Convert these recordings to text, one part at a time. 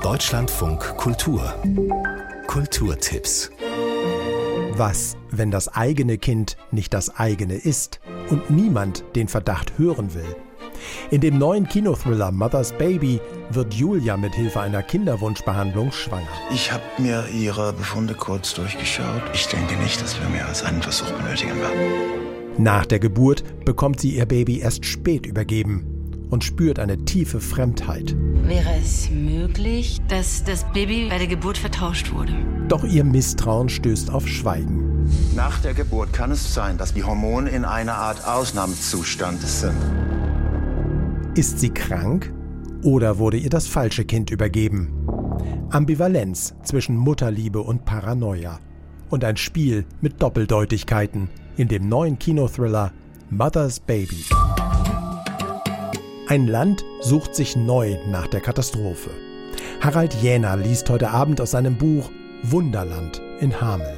Deutschlandfunk Kultur. Kulturtipps. Was, wenn das eigene Kind nicht das eigene ist und niemand den Verdacht hören will? In dem neuen Kinothriller Mother's Baby wird Julia mit Hilfe einer Kinderwunschbehandlung schwanger. Ich habe mir Ihre Befunde kurz durchgeschaut. Ich denke nicht, dass wir mehr als einen Versuch benötigen werden. Nach der Geburt bekommt sie ihr Baby erst spät übergeben und spürt eine tiefe Fremdheit. Wäre es möglich, dass das Baby bei der Geburt vertauscht wurde? Doch ihr Misstrauen stößt auf Schweigen. Nach der Geburt kann es sein, dass die Hormone in einer Art Ausnahmezustand sind. Ist sie krank oder wurde ihr das falsche Kind übergeben? Ambivalenz zwischen Mutterliebe und Paranoia. Und ein Spiel mit Doppeldeutigkeiten in dem neuen Kinothriller Mother's Baby. Ein Land sucht sich neu nach der Katastrophe. Harald Jähner liest heute Abend aus seinem Buch Wunderland in Hameln.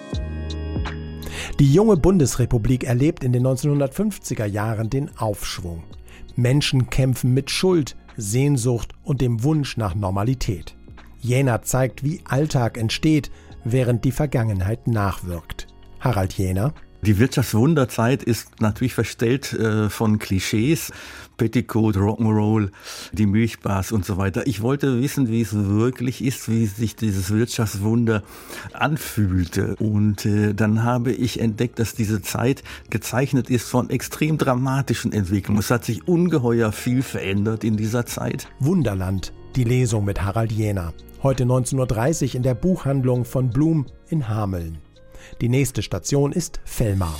Die junge Bundesrepublik erlebt in den 1950er Jahren den Aufschwung. Menschen kämpfen mit Schuld, Sehnsucht und dem Wunsch nach Normalität. Jähner zeigt, wie Alltag entsteht, während die Vergangenheit nachwirkt. Harald Jähner. Die Wirtschaftswunderzeit ist natürlich verstellt von Klischees, Petticoat, Rock'n'Roll, die Milchbars und so weiter. Ich wollte wissen, wie es wirklich ist, wie sich dieses Wirtschaftswunder anfühlte. Und dann habe ich entdeckt, dass diese Zeit gezeichnet ist von extrem dramatischen Entwicklungen. Es hat sich ungeheuer viel verändert in dieser Zeit. Wunderland, die Lesung mit Harald Jähner. Heute 19:30 Uhr in der Buchhandlung von Blum in Hameln. Die nächste Station ist Fellmar.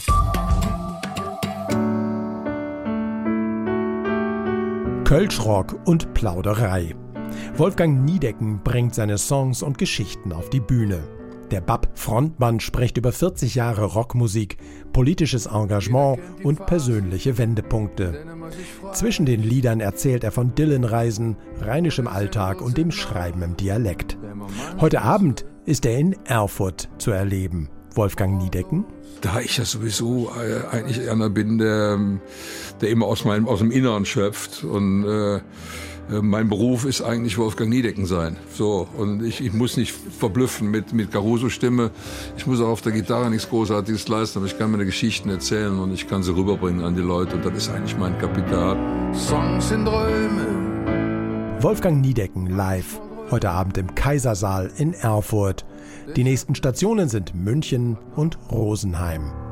Kölschrock und Plauderei. Wolfgang Niedecken bringt seine Songs und Geschichten auf die Bühne. Der BAP-Frontmann spricht über 40 Jahre Rockmusik, politisches Engagement und persönliche Wendepunkte. Zwischen den Liedern erzählt er von Dylan-Reisen, rheinischem Alltag und dem Schreiben im Dialekt. Heute Abend ist er in Erfurt zu erleben. Wolfgang Niedecken? Da ich ja sowieso eigentlich einer bin, der immer aus dem Inneren schöpft und mein Beruf ist eigentlich Wolfgang Niedecken sein. So, und ich muss nicht verblüffen mit Caruso-Stimme. Ich muss auch auf der Gitarre nichts Großartiges leisten, aber ich kann meine Geschichten erzählen und ich kann sie rüberbringen an die Leute und das ist eigentlich mein Kapital. Songs sind Träume. Wolfgang Niedecken live. Heute Abend im Kaisersaal in Erfurt. Die nächsten Stationen sind München und Rosenheim.